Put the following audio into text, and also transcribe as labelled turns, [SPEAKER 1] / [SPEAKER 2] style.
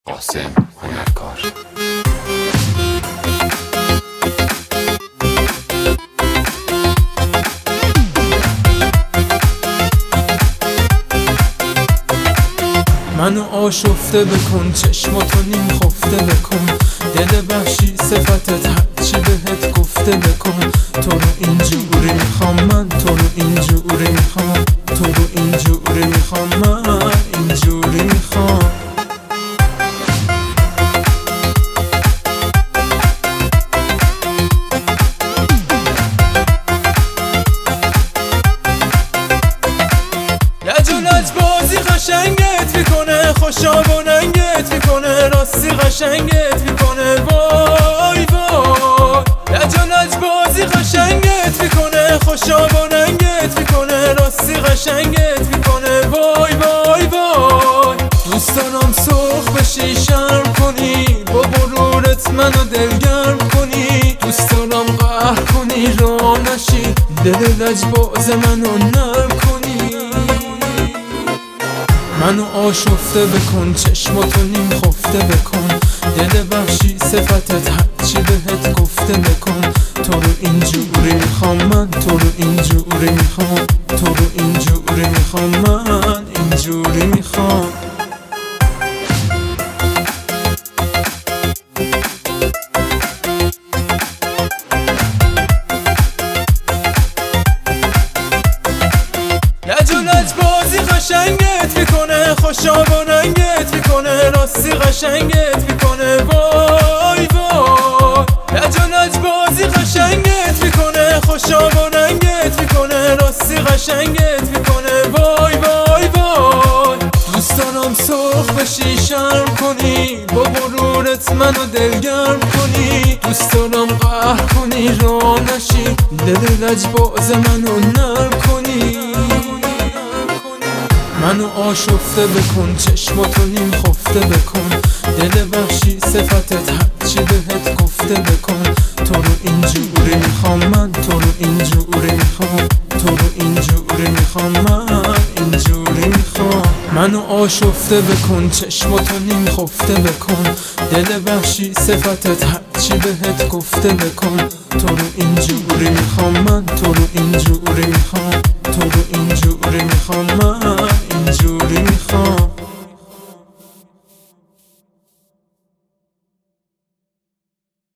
[SPEAKER 1] قاسم هنرکار.
[SPEAKER 2] منو آشفته بکن، چشماتو نیم خفته بکن، دل بخشی صفتت هرچی بهت گفته بکن. تو رو اینجوری میخوام من، تو رو اینجوری میخوام، تو رو اینجوری میخوام من، اینجوری میخوام. لج بازی قشنگت میکنه، خوشا و ننگت میکنه، راستی قشنگت میکنه، وای وای. لج بازی قشنگت میکنه، خوشا و ننگت میکنه، راستی قشنگت میکنه، وای وای وای. دوست دارم سرخ بشی شرم کنی، با غرورت منو دلگرم کنی، دوست دارم قهر کنی را نشی، دل لجباز منو نرم کنی. منو آشفته بکن، چشماتو نیم خفته بکن، دل بخشی صفتت هرچی بهت گفته بکن. تو رو اینجوری میخوام من، تو رو اینجوری میخوام، تو رو اینجوری میخوام من، اینجوری میخوام. لج بازی قشنگت میکنه، خوشا و ننگت میکنه، راستی قشنگت میکنه، وای وای. لج بازی قشنگت میکنه، خوشا و ننگت میکنه، راستی قشنگت میکنه، وای وای وای. دوست دارم سرخ بشی شرم کنی، با غرورت منو دلگرم کنی، دوست دارم قهر کنی را نشی، دل لجباز منو نرم کنی. منو آشفته بکن، چشماتو نیم خفته بکن، دل بخشی صفتت هرچی بهت گفته بکن. تو رو اینجوری میخوام من، تو رو اینجوری میخوام، تو رو اینجوری میخوام من، اینجوری میخوام. منو آشفته بکن، چشماتو نیم خفته بکن، دل بخشی صفتت هرچی بهت گفته بکن. تو رو اینجوری میخوام من، تو رو اینجوری میخوام، تو رو اینجوری میخوام من.